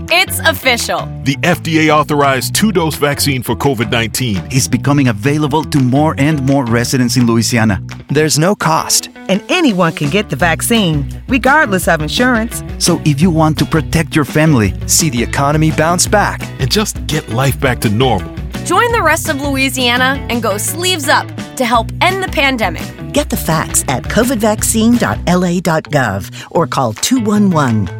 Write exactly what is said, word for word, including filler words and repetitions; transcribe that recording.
It's official. The F D A-authorized two-dose vaccine for COVID nineteen is becoming available to more and more residents in Louisiana. There's no cost. And anyone can get the vaccine, regardless of insurance. So if you want to protect your family, see the economy bounce back, and just get life back to normal, join the rest of Louisiana and go sleeves up to help end the pandemic. Get the facts at covid vaccine dot l a dot gov or call two one one.